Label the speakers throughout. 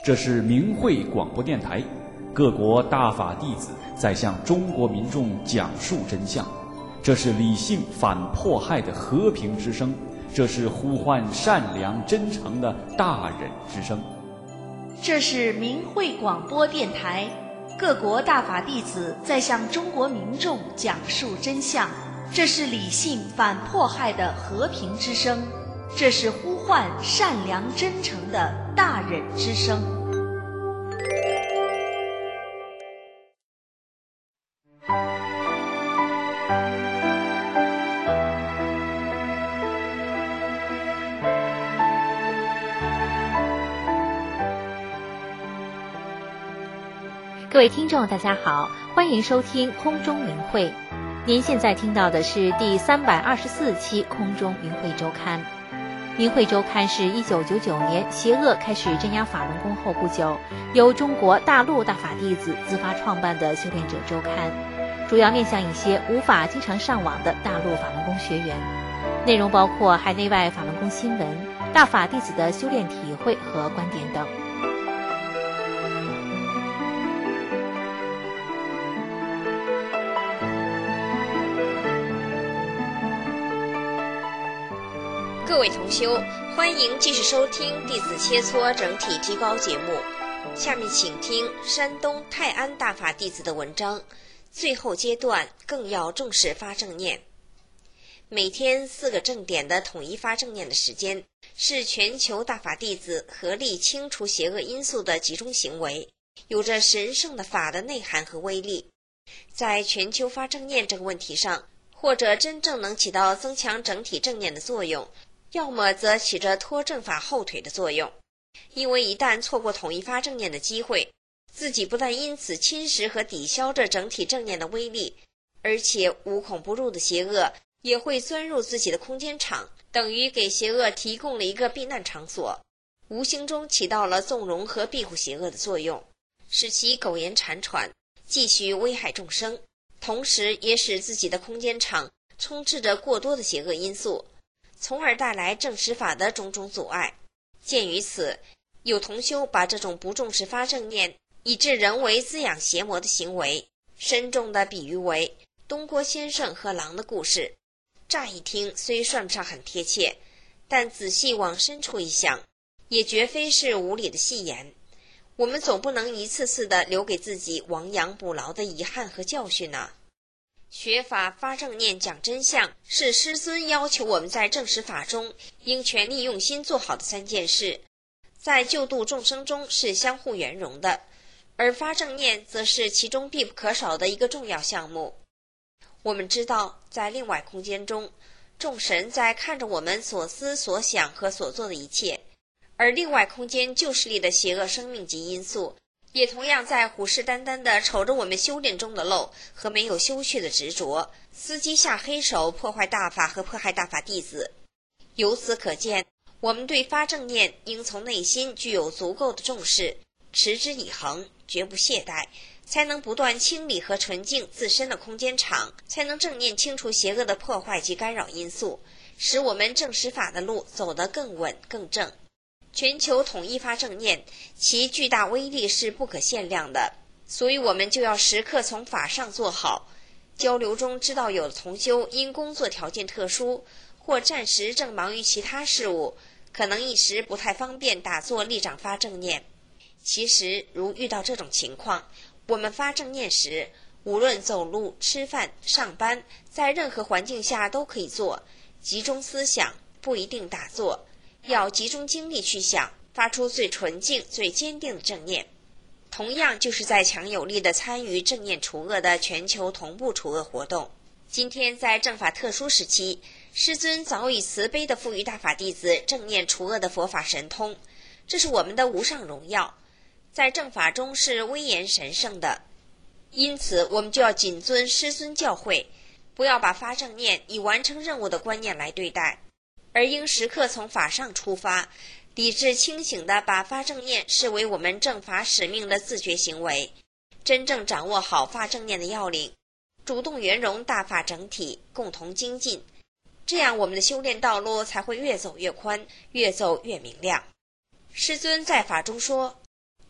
Speaker 1: 这是明慧广播电台，各国大法弟子在向中国民众讲述真相。这是理性反迫害的和平之声，这是呼唤善良真诚的大忍之声。
Speaker 2: 这是明慧广播电台，各国大法弟子在向中国民众讲述真相。这是理性反迫害的和平之声，这是呼唤善良真诚的大忍之声。
Speaker 3: 各位听众大家好，欢迎收听空中明慧。您现在听到的是第324期空中明慧周刊。明慧周刊是1999年邪恶开始镇压法轮功后不久，由中国大陆大法弟子自发创办的修炼者周刊，主要面向一些无法经常上网的大陆法轮功学员。内容包括海内外法轮功新闻、大法弟子的修炼体会和观点等。
Speaker 4: 各位同修，欢迎继续收听弟子切磋整体提高节目。下面请听山东泰安大法弟子的文章，最后阶段更要重视发正念。每天4个正点的统一发正念的时间，是全球大法弟子合力清除邪恶因素的集中行为，有着神圣的法的内涵和威力。在全球发正念这个问题上，或者真正能起到增强整体正念的作用，要么则起着拖正法后腿的作用。因为一旦错过统一发正念的机会，自己不但因此侵蚀和抵消着整体正念的威力，而且无孔不入的邪恶也会钻入自己的空间场，等于给邪恶提供了一个避难场所，无形中起到了纵容和庇护邪恶的作用，使其苟延残喘，继续危害众生，同时也使自己的空间场充斥着过多的邪恶因素，从而带来正实法的种种阻碍。鉴于此，有同修把这种不重视发正念以致人为滋养邪魔的行为，深重地比喻为东郭先生和狼的故事。乍一听虽算不上很贴切，但仔细往深处一想，也绝非是无理的戏言。我们总不能一次次地留给自己亡羊补牢的遗憾和教训啊。学法发正念讲真相，是师尊要求我们在正实法中应全力用心做好的3件事，在救度众生中是相互圆融的，而发正念则是其中必不可少的一个重要项目。我们知道，在另外空间中，众神在看着我们所思所想和所做的一切，而另外空间旧势力的邪恶生命及因素也同样在虎视眈眈地瞅着我们修炼中的漏和没有休去的执着，伺机下黑手，破坏大法和迫害大法弟子。由此可见，我们对发正念应从内心具有足够的重视，持之以恒，绝不懈怠，才能不断清理和纯净自身的空间场，才能正念清除邪恶的破坏及干扰因素，使我们正实法的路走得更稳更正。全球统一发正念，其巨大威力是不可限量的，所以我们就要时刻从法上做好。交流中知道有的同修因工作条件特殊，或暂时正忙于其他事务，可能一时不太方便打坐立掌发正念。其实如遇到这种情况，我们发正念时，无论走路、吃饭、上班，在任何环境下都可以做，集中思想，不一定打坐，要集中精力去想，发出最纯净最坚定的正念。同样就是在强有力地参与正念除恶的全球同步除恶活动。今天在正法特殊时期，师尊早已慈悲地赋予大法弟子正念除恶的佛法神通，这是我们的无上荣耀，在正法中是威严神圣的。因此我们就要谨遵师尊教诲，不要把发正念以完成任务的观念来对待，而应时刻从法上出发，理智清醒地把发正念视为我们正法使命的自觉行为，真正掌握好发正念的要领，主动圆融大法整体，共同精进，这样我们的修炼道路才会越走越宽，越走越明亮。师尊在法中说，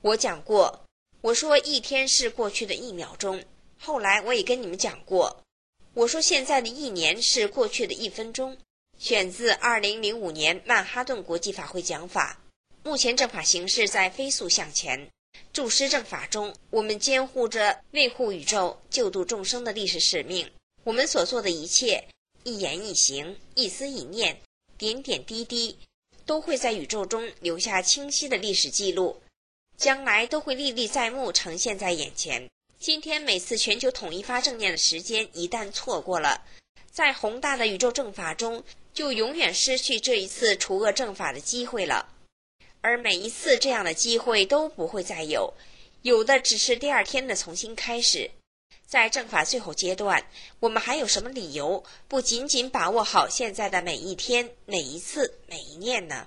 Speaker 4: 我讲过，我说一天是过去的1秒钟，后来我也跟你们讲过，我说现在的1年是过去的1分钟。选自2005年曼哈顿国际法会讲法。目前正法形势在飞速向前，注师正法中，我们肩负着维护宇宙、救度众生的历史使命。我们所做的一切，一言一行、一思一念、点点滴滴，都会在宇宙中留下清晰的历史记录，将来都会历历在目，呈现在眼前。今天每次全球统一发正念的时间一旦错过了，在宏大的宇宙正法中就永远失去这一次除恶正法的机会了，而每一次这样的机会都不会再有，有的只是第2天的重新开始。在正法最后阶段，我们还有什么理由不紧紧把握好现在的每一天、每一次、每一念呢？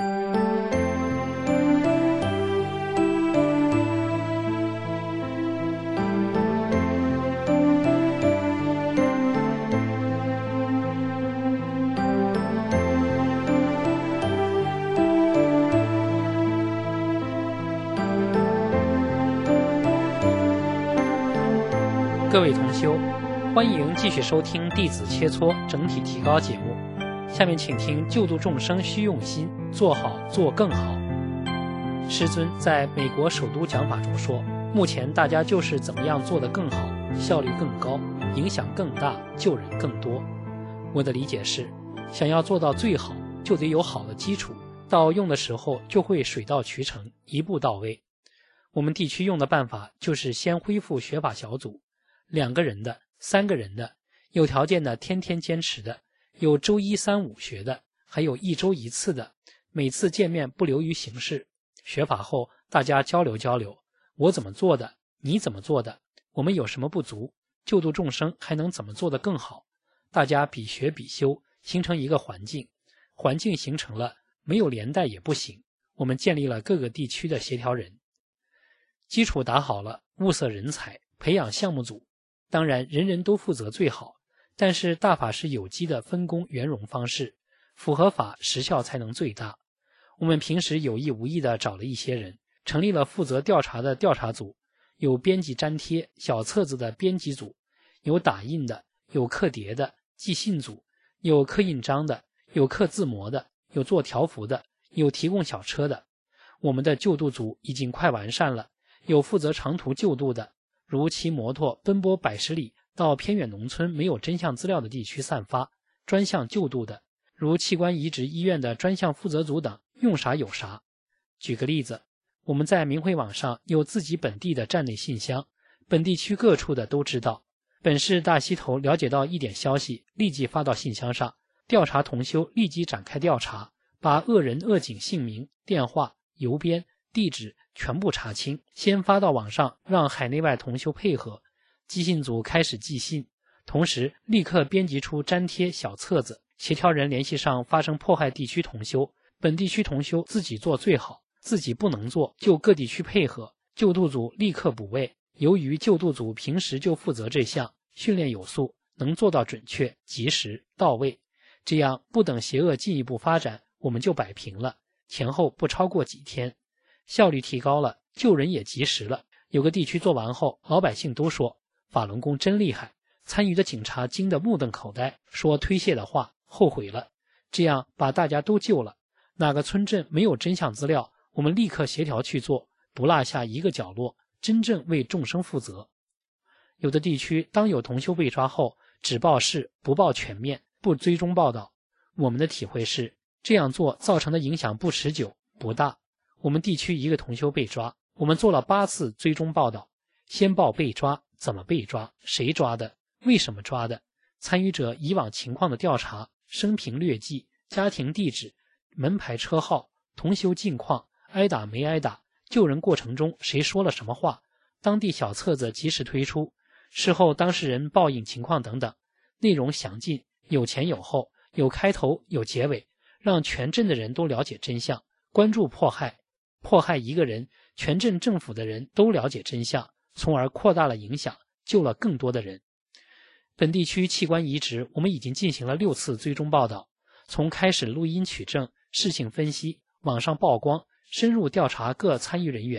Speaker 5: 各位同修，欢迎继续收听弟子切磋整体提高节目。下面请听救度众生需用心，做好做更好。师尊在美国首都讲法中说，目前大家就是怎么样做得更好，效率更高，影响更大，救人更多。我的理解是，想要做到最好，就得有好的基础，到用的时候就会水到渠成，一步到位。我们地区用的办法就是先恢复学法小组，2个人的、3个人的，有条件的天天坚持的，有周1、3、5学的，还有1周1次的，每次见面不流于形式。学法后大家交流交流，我怎么做的，你怎么做的，我们有什么不足，救度众生还能怎么做得更好，大家比学比修，形成一个环境。环境形成了，没有连带也不行，我们建立了各个地区的协调人，基础打好了，物色人才，培养项目组。当然人人都负责最好，但是大法是有机的分工圆融方式，符合法实效才能最大。我们平时有意无意地找了一些人，成立了负责调查的调查组，有编辑粘贴小册子的编辑组，有打印的，有刻碟的寄信组，有刻印章的，有刻字模的，有做条幅的，有提供小车的。我们的救度组已经快完善了，有负责长途救度的，如骑摩托奔波100十里到偏远农村没有真相资料的地区散发，专项救度的，如器官移植医院的专项负责组等，用啥有啥。举个例子，我们在明慧网上有自己本地的站内信箱，本地区各处的都知道。本市大溪头了解到一点消息，立即发到信箱上，调查同修立即展开调查，把恶人恶警姓名、电话、邮编、地址全部查清，先发到网上，让海内外同修配合。寄信组开始寄信，同时立刻编辑出粘贴小册子，协调人联系上发生迫害地区同修，本地区同修自己做最好，自己不能做就各地区配合，救度组立刻补位。由于救度组平时就负责这项，训练有素，能做到准确、及时、到位，这样不等邪恶进一步发展，我们就摆平了，前后不超过几天，效率提高了，救人也及时了。有个地区做完后，老百姓都说法轮功真厉害，参与的警察惊得目瞪口呆，说推卸的话，后悔了。这样把大家都救了。哪个村镇没有真相资料，我们立刻协调去做，不落下一个角落，真正为众生负责。有的地区当有同修被抓后，只报事不报全面，不追踪报道。我们的体会是，这样做造成的影响不持久不大。我们地区一个同修被抓，我们做了8次追踪报道，先报被抓，怎么被抓，谁抓的，为什么抓的，参与者以往情况的调查，生平略记，家庭地址，门牌车号，同修近况，挨打没挨打，救人过程中谁说了什么话，当地小册子及时推出，事后当事人报应情况等等，内容详尽，有前有后，有开头有结尾，让全镇的人都了解真相，关注迫害一个人，全镇政府的人都了解真相，从而扩大了影响，救了更多的人。本地区器官移植我们已经进行了6次追踪报道，从开始录音取证、事情分析、网上曝光，深入调查各参与人员，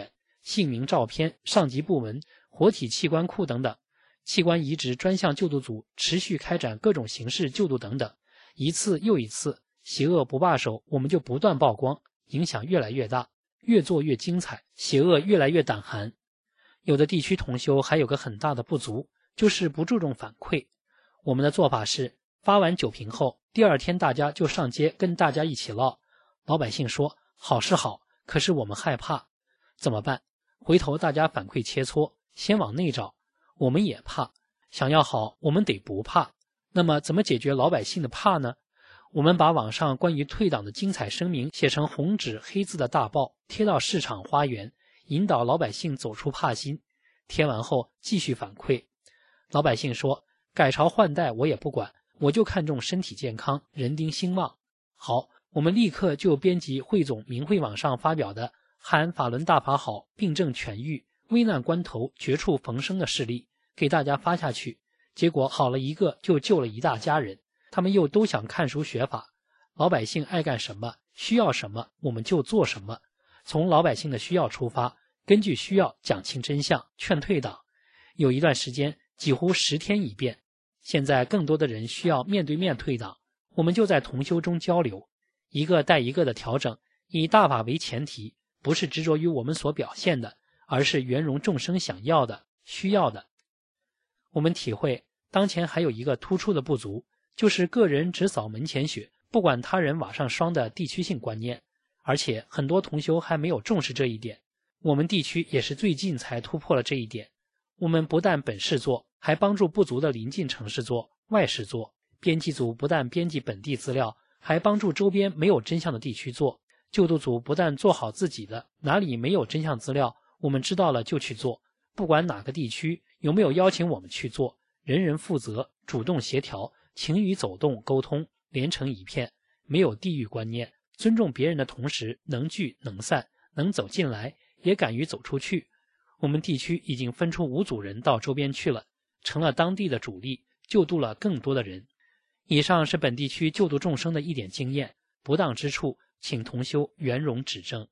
Speaker 5: 姓名、照片、上级部门、活体器官库等等，器官移植专项救度组持续开展各种形式救度等等，一次又一次，邪恶不罢手，我们就不断曝光，影响越来越大，越做越精彩，邪恶越来越胆寒。有的地区同修还有个很大的不足，就是不注重反馈。我们的做法是，发完酒瓶后，第二天大家就上街跟大家一起唠。老百姓说好是好，可是我们害怕，怎么办？回头大家反馈切磋，先往内找。我们也怕，想要好，我们得不怕。那么怎么解决老百姓的怕呢？我们把网上关于退党的精彩声明写成红纸黑字的大报，贴到市场花园，引导老百姓走出怕心。贴完后继续反馈，老百姓说改朝换代我也不管，我就看重身体健康，人丁兴旺。好，我们立刻就编辑汇总明慧网上发表的喊法轮大法好，病症痊愈，危难关头绝处逢生的事例，给大家发下去。结果好了一个就救了一大家人，他们又都想看书学法。老百姓爱干什么，需要什么，我们就做什么。从老百姓的需要出发，根据需要讲清真相，劝退党。有一段时间几乎10天一变，现在更多的人需要面对面退党，我们就在同修中交流，一个带一个的调整，以大法为前提，不是执着于我们所表现的，而是圆融众生想要的、需要的。我们体会当前还有一个突出的不足，就是个人只扫门前雪，不管他人瓦上霜的地区性观念，而且很多同修还没有重视这一点。我们地区也是最近才突破了这一点。我们不但本市做，还帮助不足的邻近城市做、外市做。编辑组不但编辑本地资料，还帮助周边没有真相的地区做。救度组不但做好自己的，哪里没有真相资料，我们知道了就去做。不管哪个地区有没有邀请我们去做，人人负责，主动协调，情谊走动沟通，连成一片，没有地域观念，尊重别人的同时，能聚能散，能走进来，也敢于走出去。我们地区已经分出5组人到周边去了，成了当地的主力，救度了更多的人。以上是本地区救度众生的一点经验，不当之处，请同修圆融指正。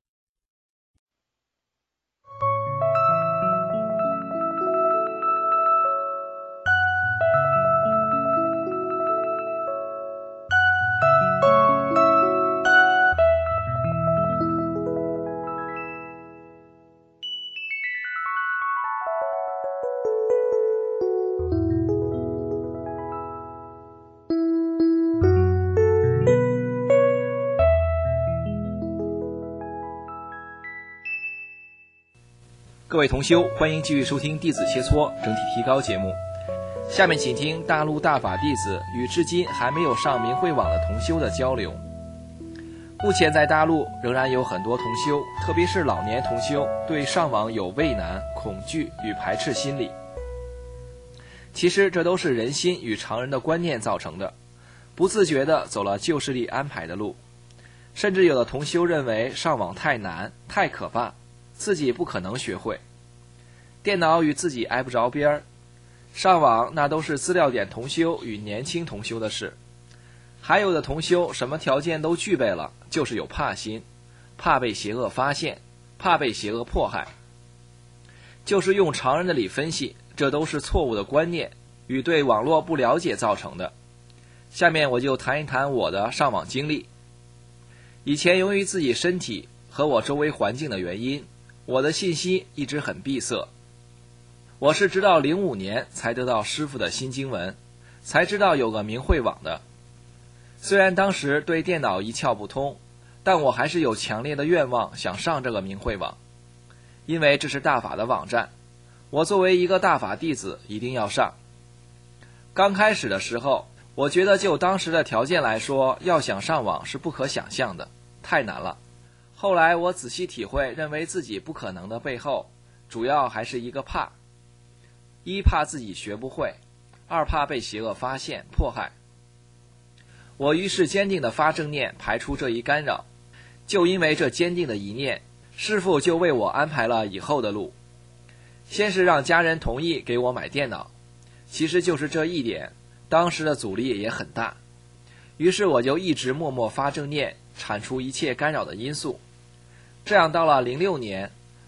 Speaker 6: 各位同修，欢迎继续收听弟子切磋整体提高节目。下面请听大陆大法弟子与至今还没有上明慧网的同修的交流。目前在大陆仍然有很多同修，特别是老年同修，对上网有畏难、恐惧与排斥心理。其实这都是人心与常人的观念造成的，不自觉地走了旧势力安排的路。甚至有的同修认为上网太难、太可怕，自己不可能学会，电脑与自己挨不着边儿，上网那都是资料点同修与年轻同修的事。还有的同修什么条件都具备了，就是有怕心，怕被邪恶发现，怕被邪恶迫害。就是用常人的理分析，这都是错误的观念与对网络不了解造成的。下面我就谈一谈我的上网经历。以前由于自己身体和我周围环境的原因，我的信息一直很闭塞。我是直到05年才得到师父的新经文，才知道有个明慧网的。虽然当时对电脑一窍不通，但我还是有强烈的愿望想上这个明慧网，因为这是大法的网站，我作为一个大法弟子一定要上。刚开始的时候，我觉得就当时的条件来说，要想上网是不可想象的，太难了。后来我仔细体会，认为自己不可能的背后，主要还是一个怕。一怕自己学不会，二怕被邪恶发现迫害。我于是坚定地发正念，排除这一干扰。就因为这坚定的一念，师父就为我安排了以后的路。先是让家人同意给我买电脑，其实就是这一点，当时的阻力也很大。于是我就一直默默发正念，铲除一切干扰的因素。这样到了06年，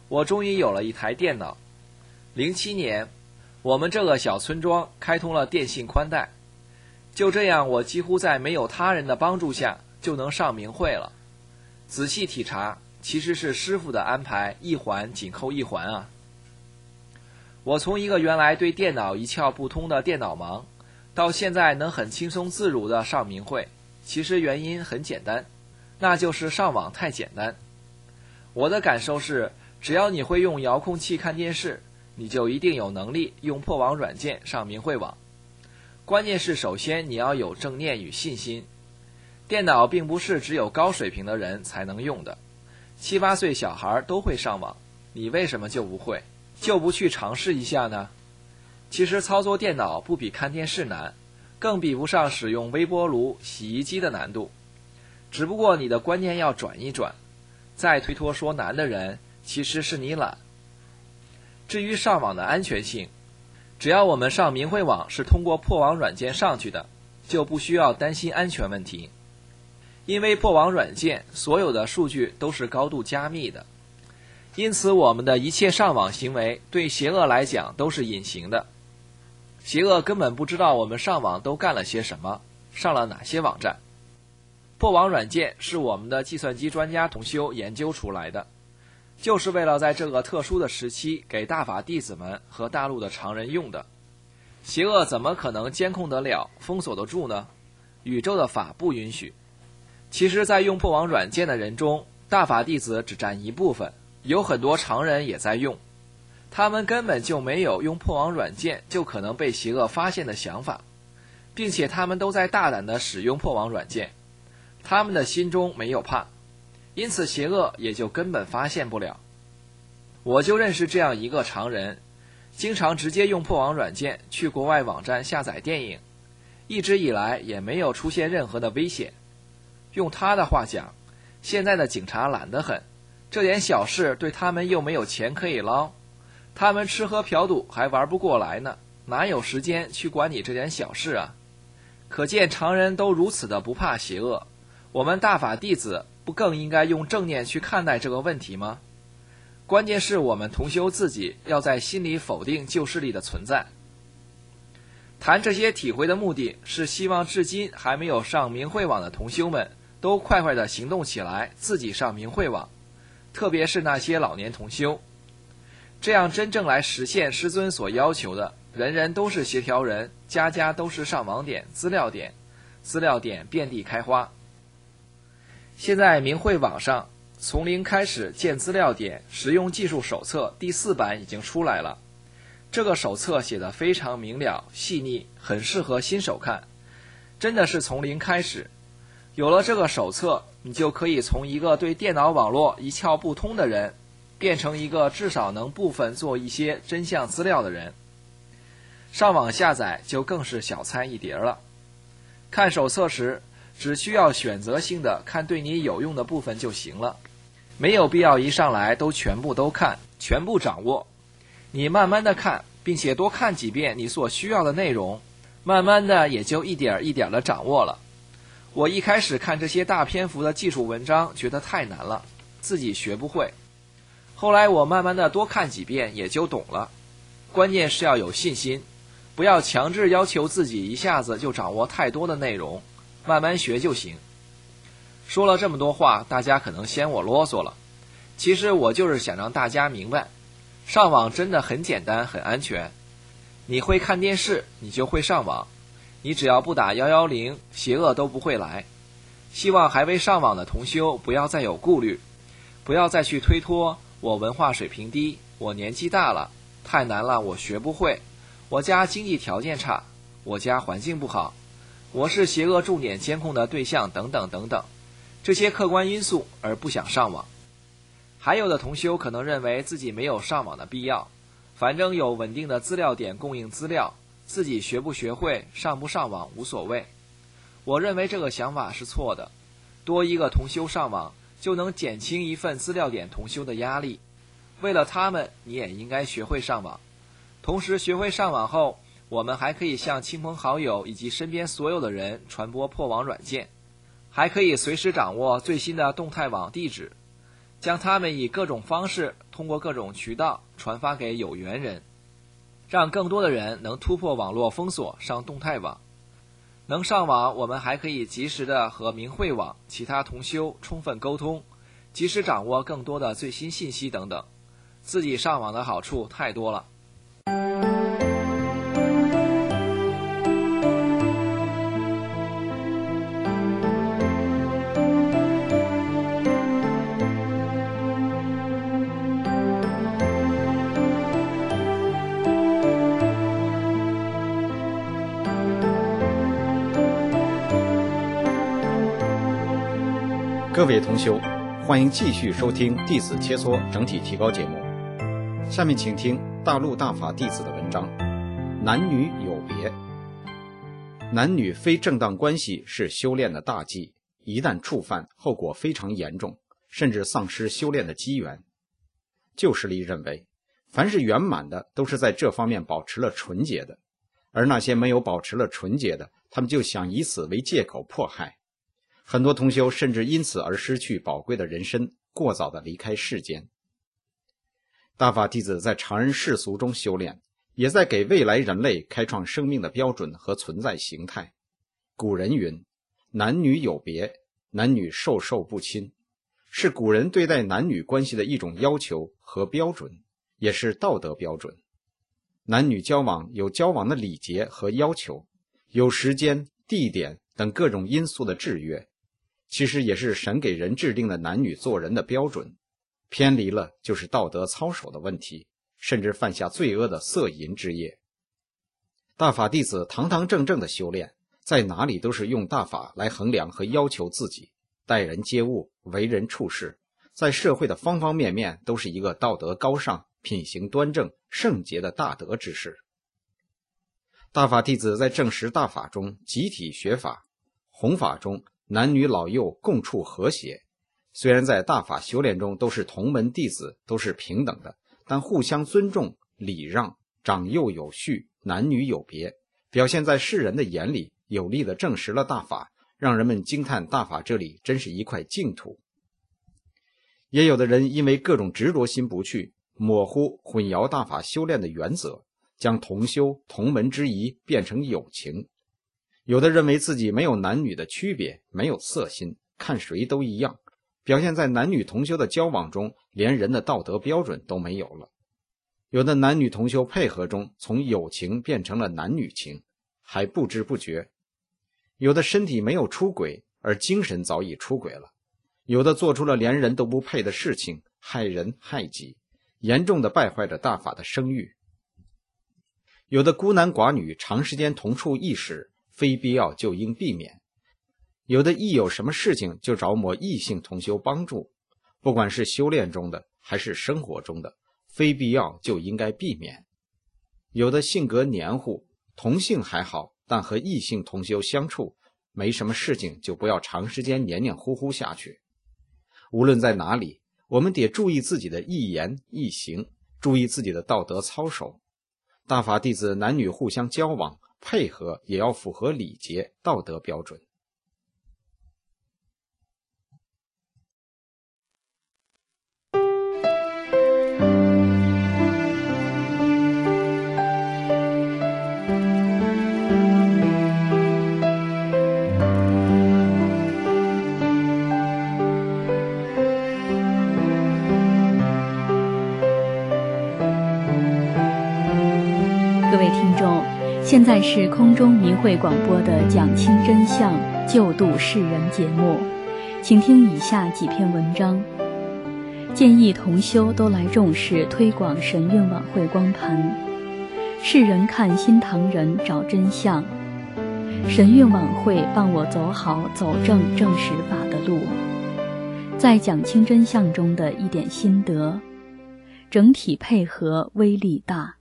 Speaker 6: 我终于有了一台电脑。07年，我们这个小村庄开通了电信宽带，就这样我几乎在没有他人的帮助下就能上明会了。仔细体察，其实是师傅的安排，一环紧扣一环啊。我从一个原来对电脑一窍不通的电脑盲，到现在能很轻松自如地上明会，其实原因很简单，那就是上网太简单。我的感受是，只要你会用遥控器看电视，你就一定有能力用破网软件上明会网。关键是首先你要有正念与信心。电脑并不是只有高水平的人才能用的，7、8岁小孩都会上网，你为什么就不会？就不去尝试一下呢？其实操作电脑不比看电视难，更比不上使用微波炉、洗衣机的难度。只不过你的观念要转一转，再推脱说难的人，其实是你懒。至于上网的安全性，只要我们上明会网是通过破网软件上去的，就不需要担心安全问题。因为破网软件所有的数据都是高度加密的，因此我们的一切上网行为对邪恶来讲都是隐形的。邪恶根本不知道我们上网都干了些什么，上了哪些网站。破网软件是我们的计算机专家同修研究出来的，就是为了在这个特殊的时期给大法弟子们和大陆的常人用的。邪恶怎么可能监控得了、封锁得住呢？宇宙的法不允许。其实在用破网软件的人中，大法弟子只占一部分，有很多常人也在用，他们根本就没有用破网软件就可能被邪恶发现的想法，并且他们都在大胆地使用破网软件，他们的心中没有怕，因此邪恶也就根本发现不了。我就认识这样一个常人，经常直接用破网软件去国外网站下载电影，一直以来也没有出现任何的危险。用他的话讲，现在的警察懒得很，这点小事对他们又没有钱可以捞，他们吃喝嫖赌还玩不过来呢，哪有时间去管你这点小事啊？可见常人都如此的不怕邪恶，我们大法弟子不更应该用正念去看待这个问题吗？关键是我们同修自己要在心里否定旧势力的存在。谈这些体会的目的是希望至今还没有上明会网的同修们都快快地行动起来，自己上明会网，特别是那些老年同修，这样真正来实现师尊所要求的人人都是协调人，家家都是上网点、资料点，资料点遍地开花。现在明会网上从零开始建资料点实用技术手册第4版已经出来了，这个手册写得非常明了细腻，很适合新手看，真的是从零开始。有了这个手册，你就可以从一个对电脑网络一窍不通的人，变成一个至少能部分做一些真相资料的人。上网下载就更是小菜一碟了。看手册时，只需要选择性的看对你有用的部分就行了，没有必要一上来都全部都看，全部掌握。你慢慢的看，并且多看几遍你所需要的内容，慢慢的也就一点一点的掌握了。我一开始看这些大篇幅的技术文章觉得太难了，自己学不会，后来我慢慢的多看几遍也就懂了。关键是要有信心，不要强制要求自己一下子就掌握太多的内容，慢慢学就行。说了这么多话，大家可能嫌我啰嗦了，其实我就是想让大家明白，上网真的很简单很安全。你会看电视，你就会上网，你只要不打110，邪恶都不会来。希望还未上网的同修不要再有顾虑，不要再去推脱我文化水平低，我年纪大了，太难了，我学不会，我家经济条件差，我家环境不好，我是邪恶重点监控的对象等等等等，这些客观因素而不想上网。还有的同修可能认为自己没有上网的必要，反正有稳定的资料点供应资料，自己学不学会上不上网无所谓。我认为这个想法是错的，多一个同修上网就能减轻一份资料点同修的压力，为了他们你也应该学会上网。同时学会上网后，我们还可以向亲朋好友以及身边所有的人传播破网软件，还可以随时掌握最新的动态网地址。 将它们以各种方式通过各种渠道传发给有缘人，让更多的人能突破网络封锁上动态网。能上网，我们还可以及时的和明慧网其他同修充分沟通，及时掌握更多的最新信息等等。自己上网的好处太多了。
Speaker 7: 各位同修，欢迎继续收听弟子切磋整体提高节目。下面请听大陆大法弟子的文章：男女有别。男女非正当关系是修炼的大忌，一旦触犯，后果非常严重，甚至丧失修炼的机缘。旧势力认为，凡是圆满的都是在这方面保持了纯洁的，而那些没有保持了纯洁的，他们就想以此为借口迫害。很多同修甚至因此而失去宝贵的人身，过早的离开世间。大法弟子在常人世俗中修炼，也在给未来人类开创生命的标准和存在形态。古人云：男女有别，男女授受不亲，是古人对待男女关系的一种要求和标准，也是道德标准。男女交往有交往的礼节和要求，有时间、地点等各种因素的制约，其实也是神给人制定的男女做人的标准，偏离了就是道德操守的问题，甚至犯下罪恶的色淫之业。大法弟子堂堂正正的修炼，在哪里都是用大法来衡量和要求自己，待人接物、为人处事，在社会的方方面面都是一个道德高尚、品行端正、圣洁的大德之士。大法弟子在正实大法中集体学法，弘法中男女老幼共处和谐。虽然在大法修炼中都是同门弟子，都是平等的，但互相尊重、礼让、长幼有序、男女有别，表现在世人的眼里，有力地证实了大法，让人们惊叹大法这里真是一块净土。也有的人因为各种执着心不去，模糊混淆大法修炼的原则，将同修同门之谊变成友情。有的认为自己没有男女的区别，没有色心，看谁都一样，表现在男女同修的交往中，连人的道德标准都没有了。有的男女同修配合中，从友情变成了男女情，还不知不觉。有的身体没有出轨，而精神早已出轨了。有的做出了连人都不配的事情，害人害己，严重地败坏着大法的声誉。有的孤男寡女长时间同处一室，非必要就应避免。有的一有什么事情就找某异性同修帮助，不管是修炼中的还是生活中的，非必要就应该避免。有的性格黏糊，同性还好，但和异性同修相处，没什么事情就不要长时间黏黏糊糊下去。无论在哪里，我们得注意自己的一言一行，注意自己的道德操守。大法弟子男女互相交往配合，也要符合礼节道德标准。
Speaker 8: 各位听众，现在是空中明慧广播的讲清真相、救度世人节目，请听以下几篇文章。建议同修都来重视推广神韵晚会光盘。世人看新唐人找真相，神韵晚会伴我走好走正正实法的路。在讲清真相中的一点心得，整体配合威力大。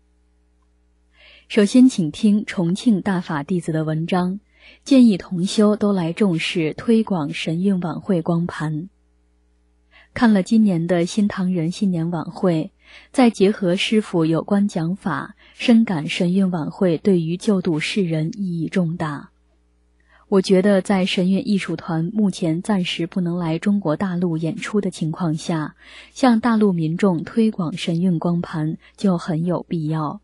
Speaker 8: 首先请听重庆大法弟子的文章，建议同修都来重视推广神韵晚会光盘。看了今年的新唐人新年晚会，再结合师父有关讲法，深感神韵晚会对于救度世人意义重大。 我觉得在神韵艺术团目前暂时不能来中国大陆演出的情况下，向大陆民众推广神韵光盘就很有必要。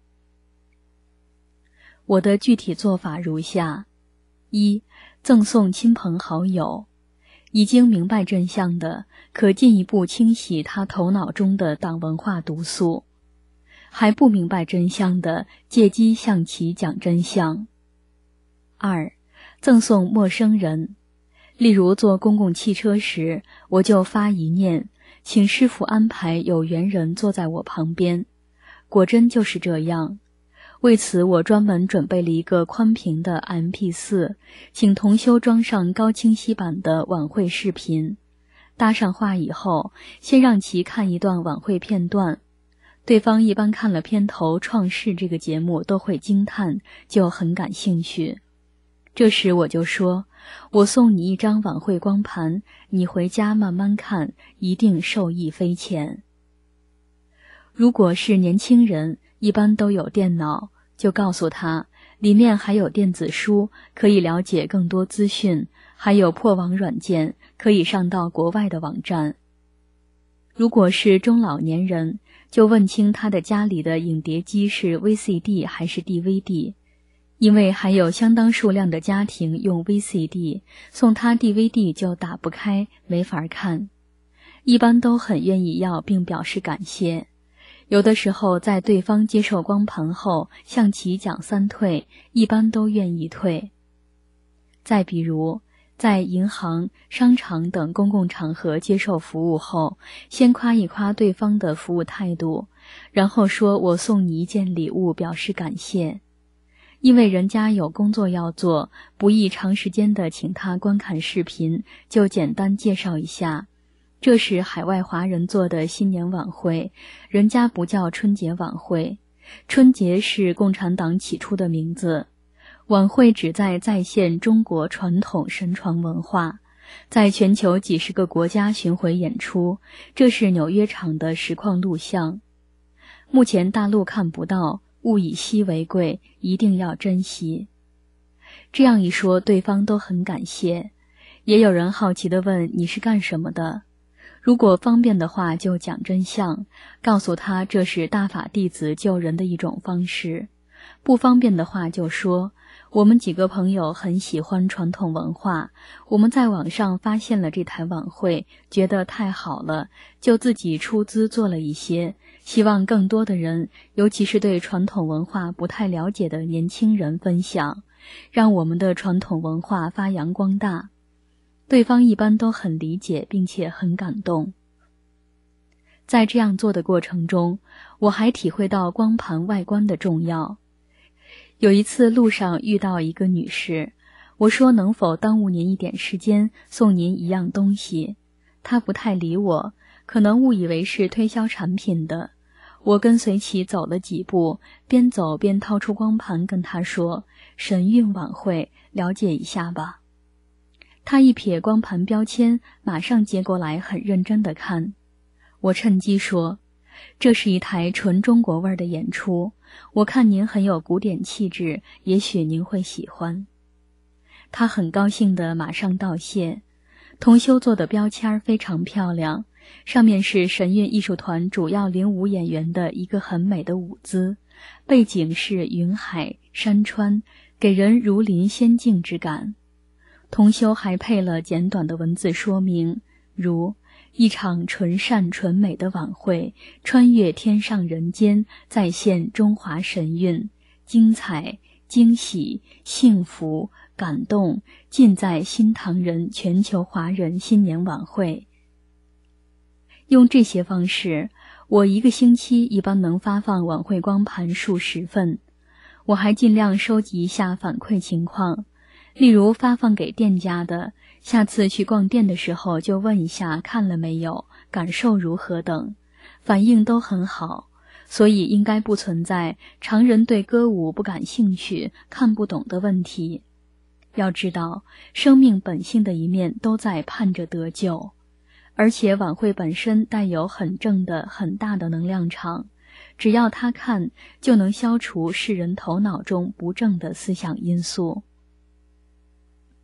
Speaker 8: 我的具体做法如下：一、赠送亲朋好友。已经明白真相的，可进一步清洗他头脑中的党文化毒素；还不明白真相的，借机向其讲真相。二、赠送陌生人。例如坐公共汽车时，我就发一念，请师父安排有缘人坐在我旁边。果真就是这样。为此我专门准备了一个宽屏的 MP4， 请同修装上高清晰版的晚会视频，搭上话以后，先让其看一段晚会片段。对方一般看了片头《创世》这个节目都会惊叹，就很感兴趣。这时我就说，我送你一张晚会光盘，你回家慢慢看，一定受益匪浅。如果是年轻人，一般都有电脑，就告诉他里面还有电子书，可以了解更多资讯，还有破网软件，可以上到国外的网站。如果是中老年人，就问清他的家里的影碟机是 VCD 还是 DVD， 因为还有相当数量的家庭用 VCD， 送他 DVD 就打不开，没法看。一般都很愿意要并表示感谢。有的时候在对方接受光盘后，向其讲三退，一般都愿意退。再比如在银行、商场等公共场合接受服务后，先夸一夸对方的服务态度，然后说我送你一件礼物表示感谢。因为人家有工作要做，不宜长时间的请他观看视频，就简单介绍一下。这是海外华人做的新年晚会，人家不叫春节晚会，春节是共产党起初的名字，晚会旨在再现中国传统神传文化，在全球几十个国家巡回演出，这是纽约场的实况录像。目前大陆看不到，物以稀为贵，一定要珍惜。这样一说，对方都很感谢。也有人好奇地问，你是干什么的？如果方便的话，就讲真相，告诉他这是大法弟子救人的一种方式。不方便的话就说，我们几个朋友很喜欢传统文化，我们在网上发现了这台晚会，觉得太好了，就自己出资做了一些，希望更多的人，尤其是对传统文化不太了解的年轻人分享，让我们的传统文化发扬光大。对方一般都很理解并且很感动。在这样做的过程中，我还体会到光盘外观的重要。有一次路上遇到一个女士，我说能否耽误您一点时间，送您一样东西。她不太理我，可能误以为是推销产品的。我跟随其走了几步，边走边掏出光盘跟她说，神韵晚会，了解一下吧。他一瞥光盘标签，马上接过来，很认真地看。我趁机说，这是一台纯中国味的演出，我看您很有古典气质，也许您会喜欢。他很高兴地马上道谢。同修做的标签非常漂亮，上面是神韵艺术团主要领舞演员的一个很美的舞姿，背景是云海、山川，给人如临仙境之感。同修还配了简短的文字说明，如一场纯善纯美的晚会，穿越天上人间，再现中华神韵，精彩、惊喜、幸福、感动，尽在新唐人全球华人新年晚会。用这些方式，我一个星期一般能发放晚会光盘数十份。我还尽量收集一下反馈情况，例如发放给店家的，下次去逛店的时候就问一下看了没有，感受如何等，反应都很好，所以应该不存在常人对歌舞不感兴趣、看不懂的问题。要知道，生命本性的一面都在盼着得救，而且晚会本身带有很正的很大的能量场，只要他看，就能消除世人头脑中不正的思想因素。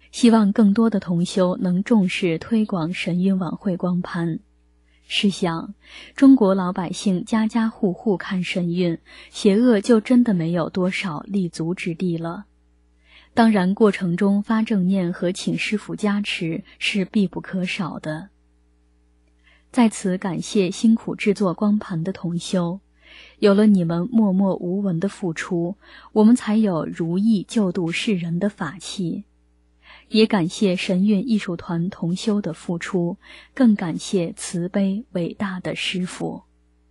Speaker 8: 希望更多的同修能重视推广神韵晚会光盘。试想，中国老百姓家家户户看神韵，邪恶就真的没有多少立足之地了。当然，过程中发正念和请师父加持是必不可少的。在此感谢辛苦制作光盘的同修，有了你们默默无闻的付出，我们才有如意救度世人的法器。也感谢神韵艺术团同修的付出，更感谢慈悲伟大的师父。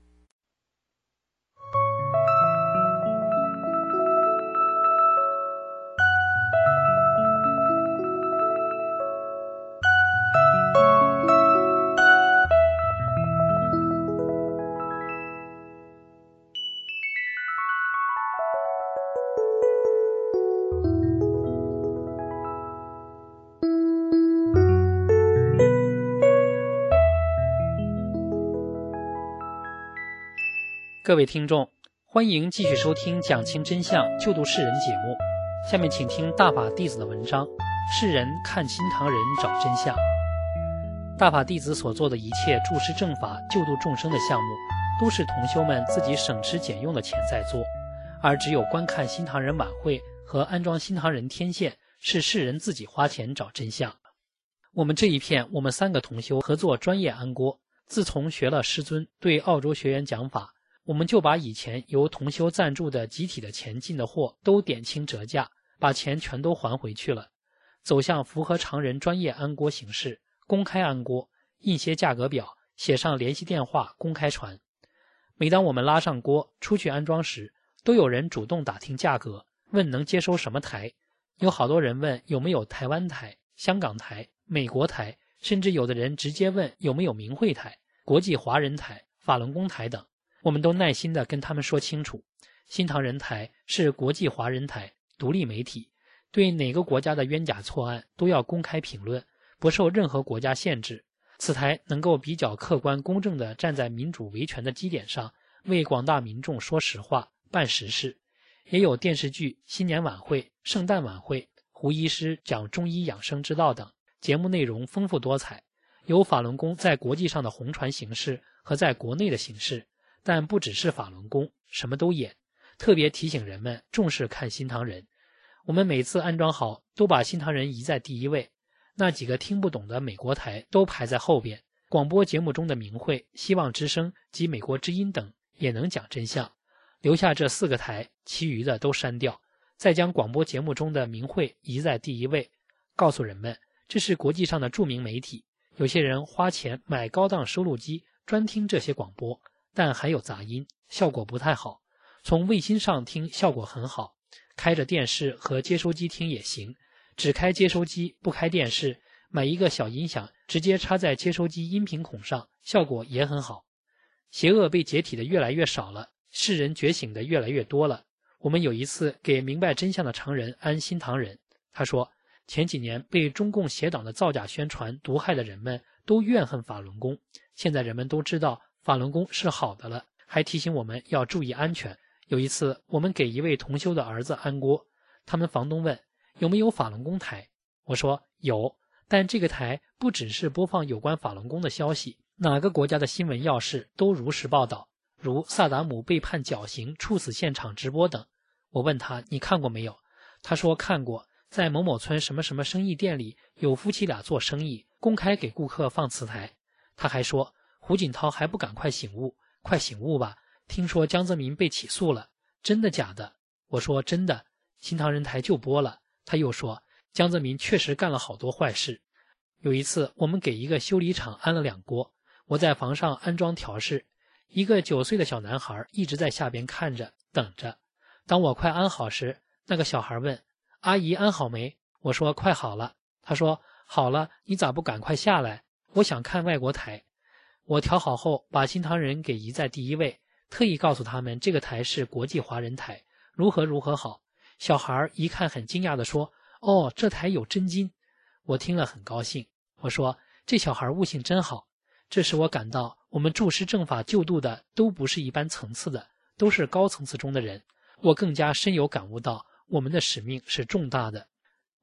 Speaker 5: 各位听众，欢迎继续收听讲清真相救度世人节目。下面请听大法弟子的文章，世人看心堂人找真相。大法弟子所做的一切助施正法救度众生的项目，都是同修们自己省吃俭用的钱在做，而只有观看心堂人晚会和安装心堂人天线，是世人自己花钱找真相。我们这一片，我们3个同修合作专业安锅，自从学了师尊对澳洲学员讲法，我们就把以前由同修赞助的集体的钱进的货都点清折价，把钱全都还回去了，走向符合常人专业安锅形式，公开安锅，印些价格表，写上联系电话，公开传。每当我们拉上锅出去安装时，都有人主动打听价格，问能接收什么台，有好多人问有没有台湾台、香港台、美国台，甚至有的人直接问有没有明慧台、国际华人台、法轮功台等。我们都耐心地跟他们说清楚，心堂人台是国际华人台，独立媒体，对哪个国家的冤假错案都要公开评论，不受任何国家限制。此台能够比较客观公正地站在民主维权的基点上，为广大民众说实话、办实事。也有电视剧、新年晚会、圣诞晚会、胡医师讲中医养生之道等，节目内容丰富多彩，有法轮功在国际上的红传形式和在国内的形式，但不只是法轮功，什么都演，特别提醒人们重视看心堂人。我们每次安装好，都把心堂人移在第一位，那几个听不懂的美国台都排在后边。广播节目中的明慧、希望之声及美国之音等也能讲真相，留下这4个台，其余的都删掉，再将广播节目中的明慧移在第一位，告诉人们这是国际上的著名媒体。有些人花钱买高档收录机专听这些广播，但还有杂音，效果不太好。从卫星上听效果很好，开着电视和接收机听也行，只开接收机不开电视，买一个小音响直接插在接收机音频孔上，效果也很好。邪恶被解体的越来越少了，世人觉醒的越来越多了。我们有一次给明白真相的常人安心堂人，他说前几年被中共邪党的造假宣传毒害的人们都怨恨法轮功，现在人们都知道法轮功是好的了，还提醒我们要注意安全。有一次我们给一位同修的儿子安锅，他们房东问有没有法轮功台，我说有，但这个台不只是播放有关法轮功的消息，哪个国家的新闻要事都如实报道，如萨达姆被判绞刑处死现场直播等。我问他你看过没有，他说看过，在某某村什么什么生意店里有夫妻俩做生意，公开给顾客放磁台。他还说胡锦涛还不赶快醒悟，快醒悟吧，听说江泽民被起诉了，真的假的？我说真的，心堂人台就播了。他又说江泽民确实干了好多坏事。有一次我们给一个修理厂安了2锅，我在房上安装调试，一个9岁的小男孩一直在下边看着等着。当我快安好时，那个小孩问阿姨安好没？我说快好了。他说好了，你咋不赶快下来？我想看外国台。我调好后把心堂人给移在第一位，特意告诉他们这个台是国际华人台，如何如何好。小孩一看很惊讶地说哦，这台有真金。我听了很高兴，我说这小孩悟性真好。这使我感到我们助施正法救度的都不是一般层次的，都是高层次中的人。我更加深有感悟到我们的使命是重大的。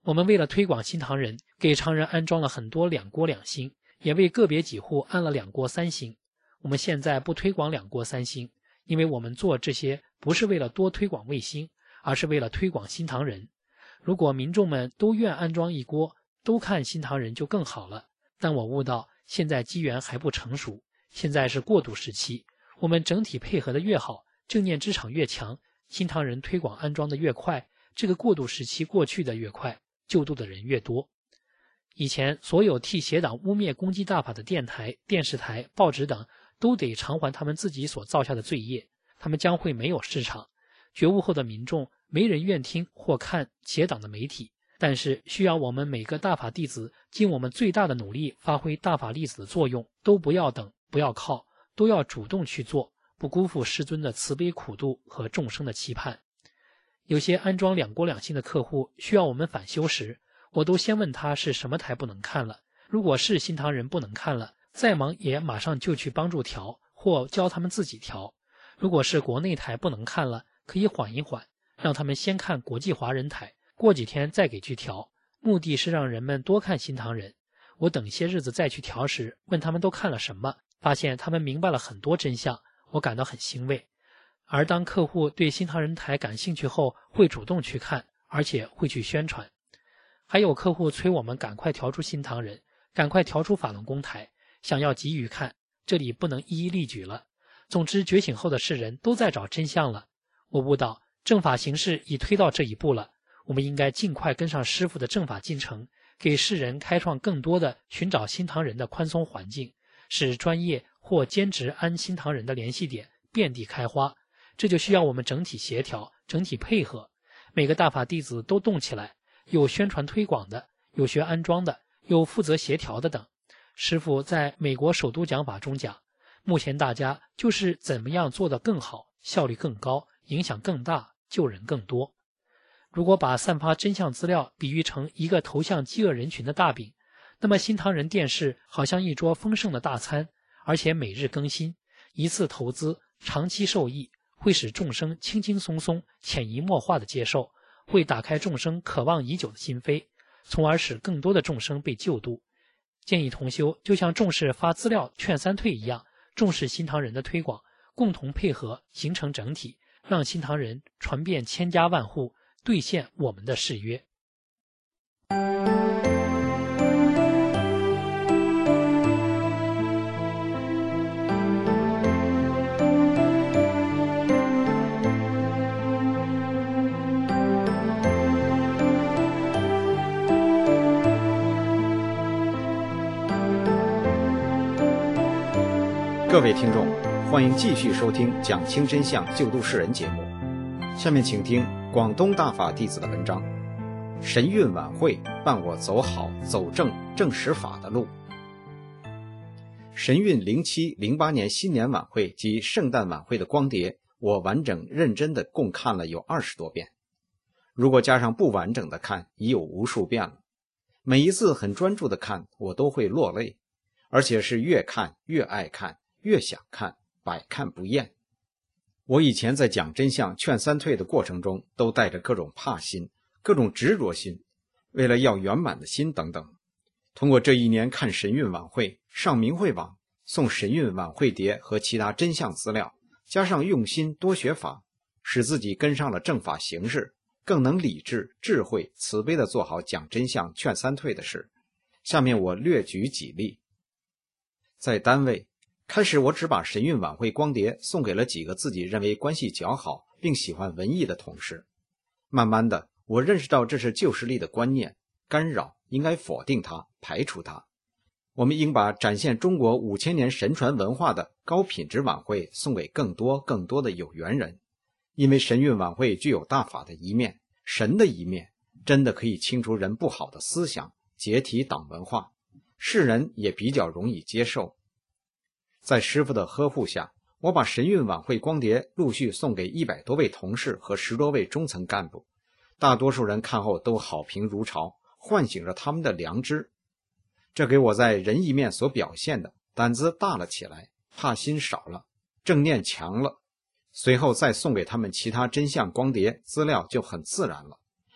Speaker 5: 我们为了推广新唐人，给常人安装了很多2锅2星，也为个别几户安了2锅3星。我们现在不推广2锅3星，因为我们做这些不是为了多推广卫星，而是为了推广新唐人。如果民众们都愿安装1锅，都看新唐人就更好了。但我悟到现在机缘还不成熟，现在是过渡时期，我们整体配合的越好，正念之场越强，新唐人推广安装的越快，这个过渡时期过去的越快，救度的人越多。以前所有替邪党污蔑攻击大法的电台、电视台、报纸等都得偿还他们自己所造下的罪业，他们将会没有市场。觉悟后的民众没人愿听或看邪党的媒体，但是需要我们每个大法弟子尽我们最大的努力发挥大法粒子的作用，都不要等，不要靠，都要主动去做，不辜负师尊的慈悲苦度和众生的期盼。有些安装2锅2星的客户需要我们返修时，我都先问他是什么台不能看了，如果是新唐人不能看了，再忙也马上就去帮助调，或教他们自己调。如果是国内台不能看了，可以缓一缓，让他们先看国际华人台，过几天再给去调，目的是让人们多看新唐人。我等些日子再去调时，问他们都看了什么，发现他们明白了很多真相，我感到很欣慰。而当客户对新唐人台感兴趣后，会主动去看，而且会去宣传。还有客户催我们赶快调出新唐人，赶快调出法轮功台，想要急于看，这里不能一一例举了。总之，觉醒后的世人都在找真相了。我悟到正法形势已推到这一步了，我们应该尽快跟上师父的正法进程，给世人开创更多的寻找新唐人的宽松环境，使专业或兼职安新唐人的联系点遍地开花。这就需要我们整体协调，整体配合，每个大法弟子都动起来，有宣传推广的，有学安装的，有负责协调的等。师父在美国首都讲法中讲，目前大家就是怎么样做得更好，效率更高，影响更大，救人更多。如果把散发真相资料比喻成一个投向饥饿人群的大饼，那么新唐人电视好像一桌丰盛的大餐，而且每日更新，一次投资，长期受益，会使众生轻轻松松、潜移默化的接受，会打开众生渴望已久的心扉，从而使更多的众生被救度。建议同修就像重视发资料劝三退一样，重视新唐人的推广，共同配合形成整体，让新唐人传遍千家万户，兑现我们的誓约。
Speaker 7: 各位听众，欢迎继续收听讲清真相救度世人节目。下面请听广东大法弟子的文章：神韵晚会伴我走好走正正实法的路。神韵07、08年新年晚会及圣诞晚会的光碟，我完整认真的共看了有20多遍，如果加上不完整的看，已有无数遍了。每一次很专注的看，我都会落泪，而且是越看越爱看，越想看，百看不厌。我以前在讲真相劝三退的过程中，都带着各种怕心，各种执着心，为了要圆满的心等等。通过这一年看神韵晚会，上明慧网送神韵晚会碟和其他真相资料，加上用心多学法，使自己跟上了正法形势，更能理智、智慧、慈悲地做好讲真相劝三退的事。下面我略举几例。在单位，开始我只把神韵晚会光碟送给了几个自己认为关系较好并喜欢文艺的同事。慢慢的，我认识到这是旧势力的观念，干扰，应该否定它，排除它。我们应把展现中国5000年神传文化的高品质晚会送给更多的有缘人。因为神韵晚会具有大法的一面，神的一面，真的可以清除人不好的思想，解体党文化，世人也比较容易接受。在师父的呵护下，我把神韵晚会光碟陆续送给100多位同事和10多位中层干部，大多数人看后都好评如潮，唤醒了他们的良知。这给我在人一面所表现的胆子大了起来，怕心少了，正念强了。随后再送给他们其他真相光碟资料就很自然了，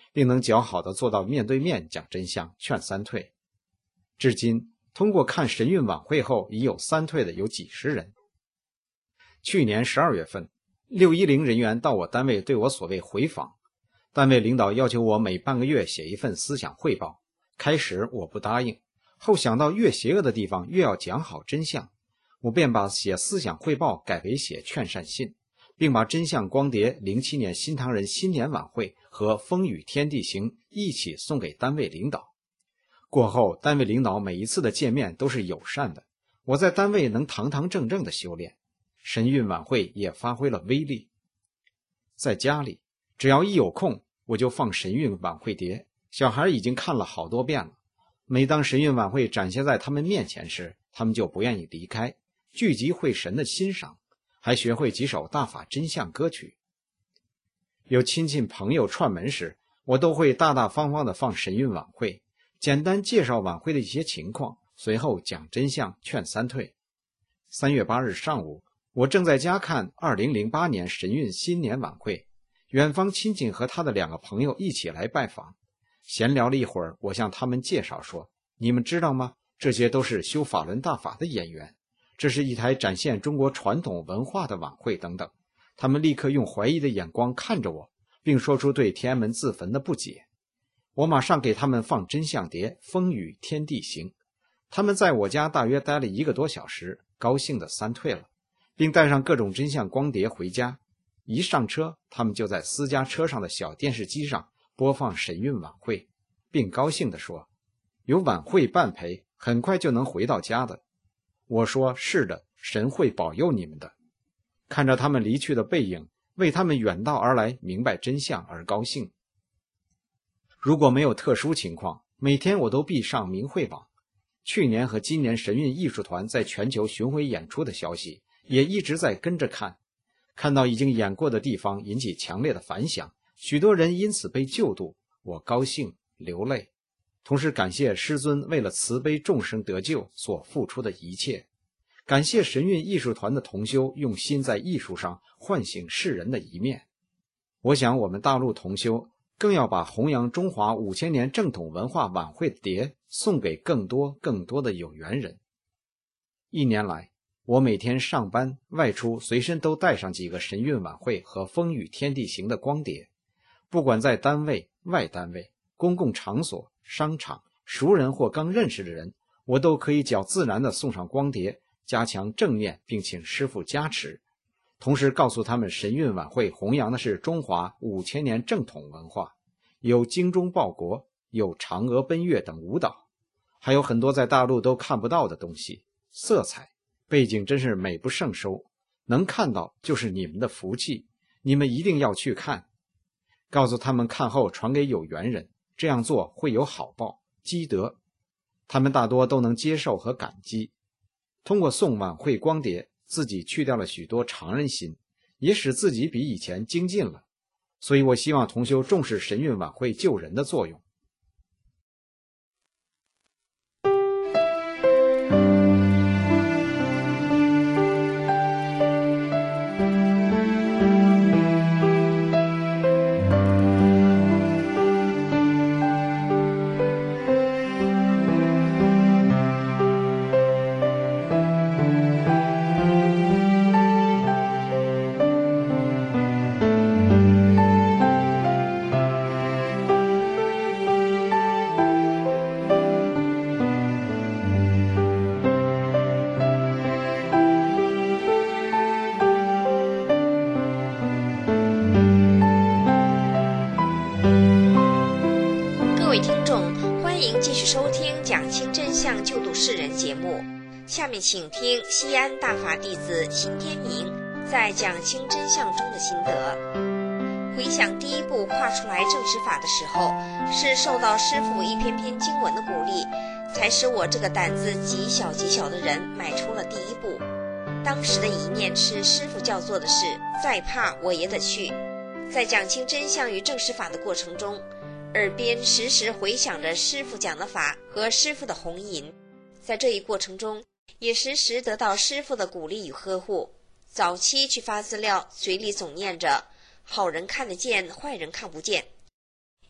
Speaker 7: 并能较好地做到面对面讲真相，劝三退。至今，通过看神韵晚会后已有三退的有几十人。去年12月份，610人员到我单位对我所谓回访，单位领导要求我每半个月写一份思想汇报。开始我不答应，后想到越邪恶的地方越要讲好真相，我便把写思想汇报改为写劝善信，并把真相光碟07年新唐人新年晚会和风雨天地行一起送给单位领导。过后，单位领导每一次的见面都是友善的，我在单位能堂堂正正的修炼，神韵晚会也发挥了威力。在家里，只要一有空，我就放神韵晚会碟，小孩已经看了好多遍了。每当神韵晚会展现在他们面前时，他们就不愿意离开，聚集会神的欣赏，还学会几首大法真相歌曲。有亲戚朋友串门时，我都会大大方方地放神韵晚会，简单介绍晚会的一些情况，随后讲真相，劝三退。3月8日上午，我正在家看2008年神韵新年晚会，远方亲戚和他的2个朋友一起来拜访。闲聊了一会儿，我向他们介绍说，你们知道吗？这些都是修法轮大法的演员，这是一台展现中国传统文化的晚会等等。他们立刻用怀疑的眼光看着我，并说出对天安门自焚的不解。我马上给他们放真相碟《风雨天地行》，他们在我家大约待了1个多小时，高兴地三退了，并带上各种真相光碟回家。一上车，他们就在私家车上的小电视机上播放神韵晚会，并高兴地说，有晚会伴陪，很快就能回到家的。我说，是的，神会保佑你们的。看着他们离去的背影，为他们远道而来明白真相而高兴。如果没有特殊情况，每天我都必上明慧网。去年和今年神韵艺术团在全球巡回演出的消息也一直在跟着看，看到已经演过的地方引起强烈的反响，许多人因此被救度，我高兴流泪，同时感谢师尊为了慈悲众生得救所付出的一切，感谢神韵艺术团的同修用心在艺术上唤醒世人的一面。我想我们大陆同修更要把弘扬中华5000年正统文化晚会的碟送给更多的有缘人。1年来，我每天上班外出随身都带上几个神韵晚会和风雨天地行的光碟，不管在单位、外单位、公共场所、商场，熟人或刚认识的人，我都可以较自然地送上光碟，加强正念，并请师父加持，同时告诉他们神韵晚会弘扬的是中华5000年正统文化，有精忠报国，有嫦娥奔月等舞蹈，还有很多在大陆都看不到的东西，色彩背景真是美不胜收，能看到就是你们的福气，你们一定要去看。告诉他们看后传给有缘人，这样做会有好报积德，他们大多都能接受和感激。通过送晚会光碟，自己去掉了许多常人心，也使自己比以前精进了。所以我希望同修重视神韵晚会救人的作用。
Speaker 4: 救度世人节目，下面请听西安大法弟子辛天明在讲清真相中的心得。回想第一步跨出来正实法的时候，是受到师父一篇篇经文的鼓励，才使我这个胆子极小的人迈出了第一步。当时的一念是师父教做的事，再怕我也得去。在讲清真相与正实法的过程中，耳边时时回响着师父讲的法和师父的弘引，在这一过程中也时时得到师父的鼓励与呵护。早期去发资料，嘴里总念着好人看得见，坏人看不见，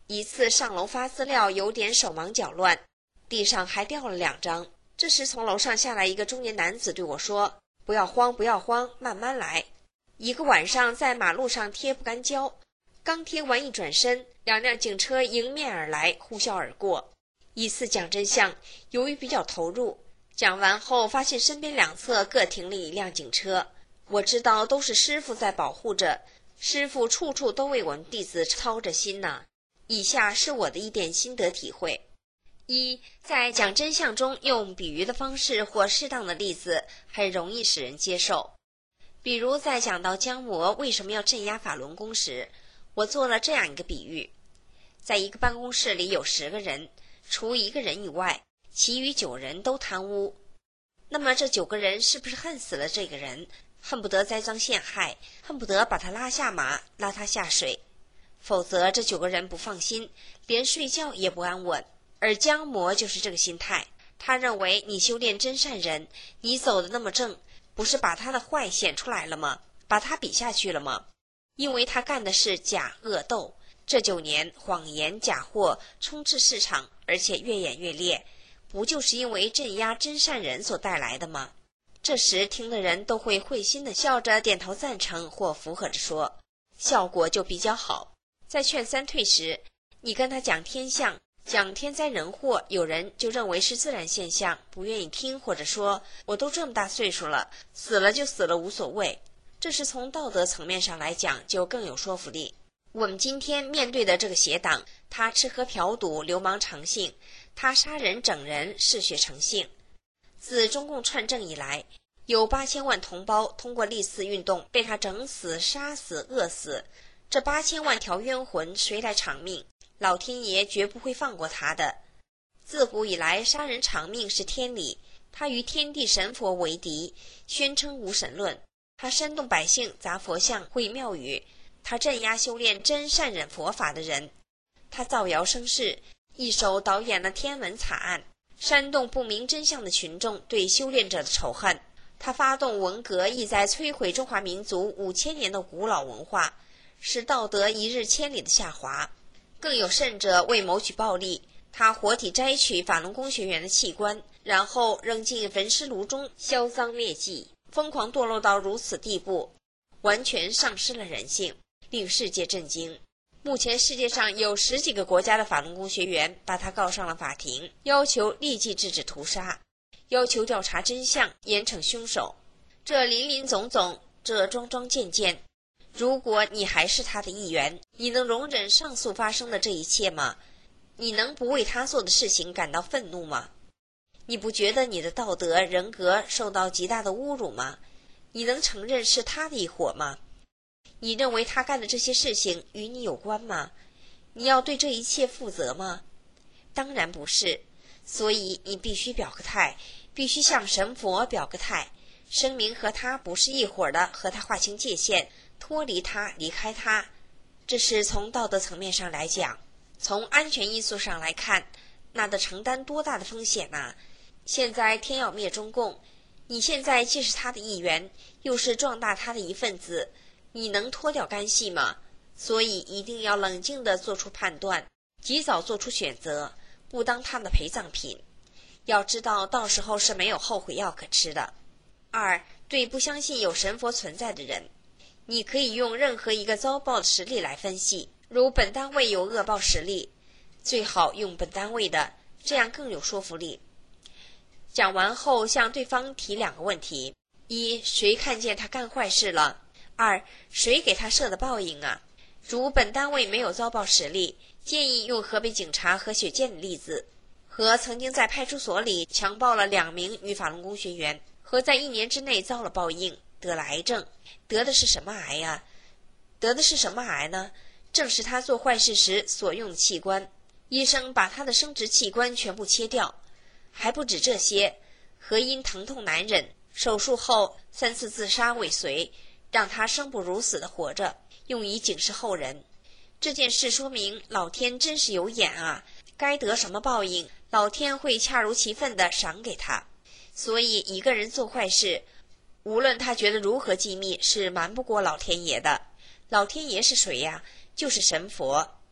Speaker 4: 一次上楼发资料，有点手忙脚乱，地上还掉了2张。这时从楼上下来一个中年男子对我说：“不要慌，不要慌，慢慢来。”一个晚上在马路上贴不干胶，刚贴完一转身，2辆警车迎面而来，呼啸而过。一次讲真相，由于比较投入，讲完后发现身边2侧各停了1辆警车。我知道都是师父在保护着，师父处处都为我们弟子操着心呢。以下是我的一点心得体会：一，在讲真相中用比喻的方式或适当的例子很容易使人接受。比如在讲到姜魔为什么要镇压法轮功时，我做了这样一个比喻：在一个办公室里有10个人，除1个人以外，其余9人都贪污。那么这9个人是不是恨死了这个人，恨不得栽赃陷害，恨不得把他拉下马，拉他下水？否则这9个人不放心，连睡觉也不安稳。而姜魔就是这个心态，他认为你修炼真善人，你走得那么正，不是把他的坏显出来了吗？把他比下去了吗？因为他干的是假恶斗。这9年谎言假货充斥市场，而且越演越烈，不就是因为镇压真善人所带来的吗？这时听的人都会会心的笑着点头赞成或附和着说，效果就比较好。在劝3退时，你跟他讲天象，讲天灾人祸，有人就认为是自然现象，不愿意听，或者说我都这么大岁数了，死了就死了无所谓。这是从道德层面上来讲就更有说服力。我们今天面对的这个邪党，他吃喝嫖赌，流氓成性，他杀人整人，嗜血成性。自中共串政以来，有8000万同胞通过历次运动被他整死、杀死、饿死。这8000万条冤魂谁来偿命？老天爷绝不会放过他的。自古以来，杀人偿命是天理，他与天地神佛为敌，宣称无神论。他煽动百姓砸佛像、毁庙宇，他镇压修炼真善忍佛法的人。他造谣生事，一手导演了天文惨案，煽动不明真相的群众对修炼者的仇恨。他发动文革，意在摧毁中华民族5000年的古老文化，使道德一日千里的下滑。更有甚者，为谋取暴利，他活体摘取法轮功学员的器官，然后扔进焚尸炉中销赃灭迹，疯狂堕落到如此地步，完全丧失了人性，令世界震惊。目前世界上有10几个国家的法轮功学员把他告上了法庭，要求立即制止屠杀，要求调查真相，严惩凶手。这林林总总，这桩桩件件，如果你还是他的一员，你能容忍上述发生的这一切吗？你能不为他做的事情感到愤怒吗？你不觉得你的道德人格受到极大的侮辱吗？你能承认是他的一伙吗？你认为他干的这些事情与你有关吗？你要对这一切负责吗？当然不是。所以你必须表个态，必须向神佛表个态，声明和他不是一伙的，和他划清界限，脱离他，离开他。这是从道德层面上来讲。从安全因素上来看，那得承担多大的风险啊！现在天要灭中共，你现在既是他的一员，又是壮大他的一份子，你能脱掉干系吗？所以一定要冷静地做出判断，及早做出选择，不当他的陪葬品。要知道到时候是没有后悔药可吃的。2. 对不相信有神佛存在的人，你可以用任何一个遭报的实例来分析，如本单位有恶报实例，最好用本单位的，这样更有说服力。讲完后向对方提2个问题： 1. 谁看见他干坏事了？ 2. 谁给他设的报应啊？如本单位没有遭报实例，建议用河北警察何雪健的例子，和曾经在派出所里强暴了2名女法轮功学员，和在1年之内遭了报应，得了癌症。得的是什么癌啊？得的是什么癌呢？正是他做坏事时所用的器官，医生把他的生殖器官全部切掉。还不止这些，何因疼痛难忍，手术后3次自杀未遂，让他生不如死的活着，用以警示后人。这件事说明老天真是有眼啊，该得什么报应，老天会恰如其分地赏给他。所以一个人做坏事，无论他觉得如何机密，是瞒不过老天爷的。老天爷是谁呀？就是神佛。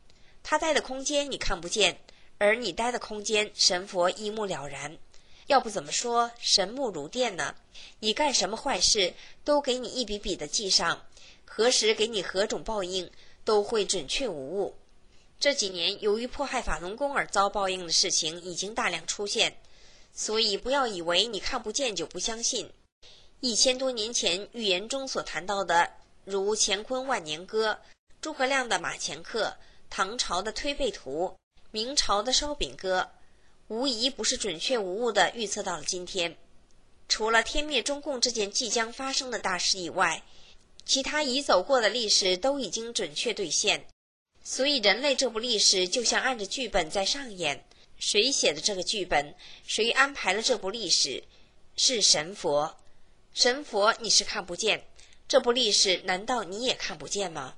Speaker 4: 他待的空间你看不见，而你待的空间神佛一目了然。要不怎么说神目如电呢？你干什么坏事都给你一笔笔的记上，何时给你何种报应都会准确无误。这几年由于迫害法轮功而遭报应的事情已经大量出现，所以不要以为你看不见就不相信。1000多年前预言中所谈到的，如乾坤万年歌、诸葛亮的马前课、唐朝的推背图、明朝的烧饼歌，无疑不是准确无误地预测到了今天。除了天灭中共这件即将发生的大事以外，其他已走过的历史都已经准确兑现。所以人类这部历史就像按着剧本在上演，谁写的这个剧本，谁安排了这部历史，是神佛。神佛你是看不见，这部历史难道你也看不见吗？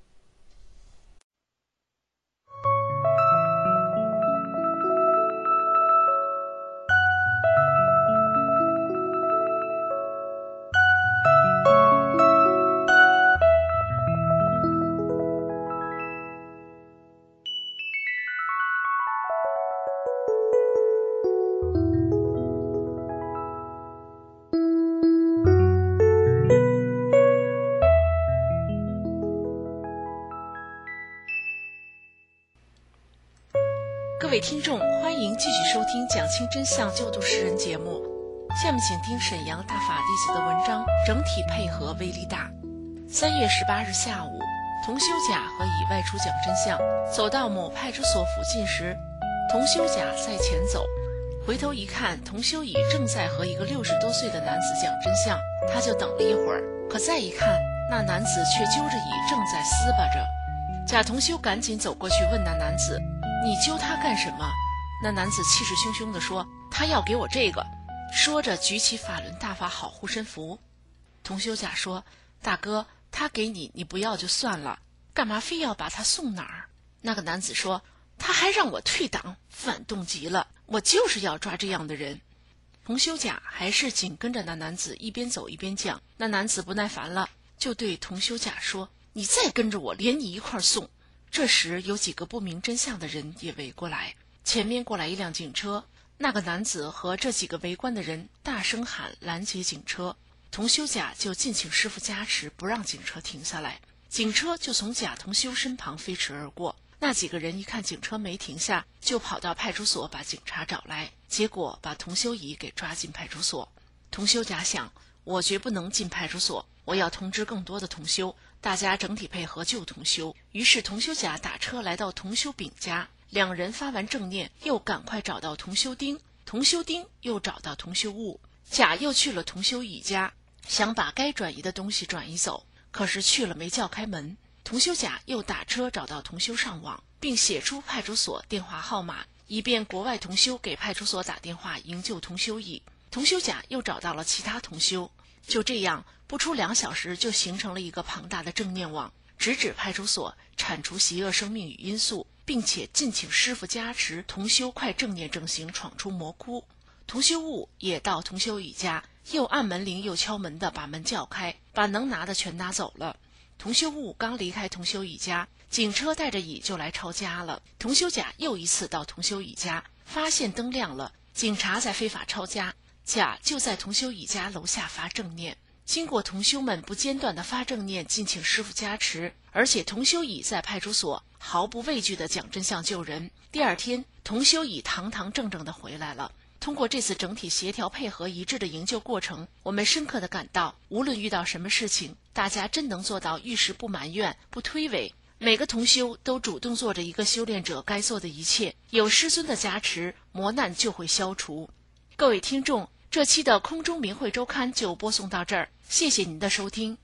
Speaker 9: 各位听众，欢迎继续收听讲清真相救度世人节目。下面请听沈阳大法弟子的文章，整体配合威力大。3月18日下午，同修甲和乙外出讲真相，走到某派出所附近时，同修甲在前走，回头一看，同修乙正在和一个60多岁的男子讲真相，他就等了一会儿，可再一看，那男子却揪着乙正在撕巴着。甲同修赶紧走过去问那男子，你揪他干什么？那男子气势汹汹地说，他要给我这个，说着举起法轮大法好护身符。同修甲说，大哥，他给你，你不要就算了，干嘛非要把他送哪儿？那个男子说，他还让我退党，反动极了，我就是要抓这样的人。同修甲还是紧跟着那男子一边走一边讲，那男子不耐烦了，就对同修甲说，你再跟着我，连你一块送。这时有几个不明真相的人也围过来，前面过来一辆警车，那个男子和这几个围观的人大声喊拦截警车，同修甲就敬请师父加持，不让警车停下来，警车就从甲同修身旁飞驰而过。那几个人一看警车没停下，就跑到派出所把警察找来，结果把同修乙给抓进派出所。同修甲想，我绝不能进派出所，我要通知更多的同修，大家整体配合救同修。于是同修甲打车来到同修丙家，两人发完正念，又赶快找到同修丁，同修丁又找到同修悟，甲又去了同修乙家，想把该转移的东西转移走，可是去了没叫开门。同修甲又打车找到同修上网，并写出派出所电话号码，以便国外同修给派出所打电话营救同修乙。同修甲又找到了其他同修，就这样不出2小时就形成了一个庞大的正念网，直指派出所，铲除邪恶生命与因素，并且敬请师父加持，同修快正念正行，闯出魔窟。同修悟也到同修乙家，又按门铃又敲门的把门叫开，把能拿的全拿走了。同修悟刚离开同修乙家，警车带着乙就来抄家了。同修甲又一次到同修乙家，发现灯亮了，警察在非法抄家，甲就在同修乙家楼下发正念。经过同修们不间断的发正念，敬请师父加持，而且同修乙在派出所毫不畏惧的讲真相救人。第2天，同修乙堂堂正正的回来了。通过这次整体协调配合一致的营救过程，我们深刻地感到，无论遇到什么事情，大家真能做到遇事不埋怨、不推诿。每个同修都主动做着一个修炼者该做的一切，有师尊的加持，磨难就会消除。各位听众，这期的空中明慧周刊就播送到这儿，谢谢您的收听。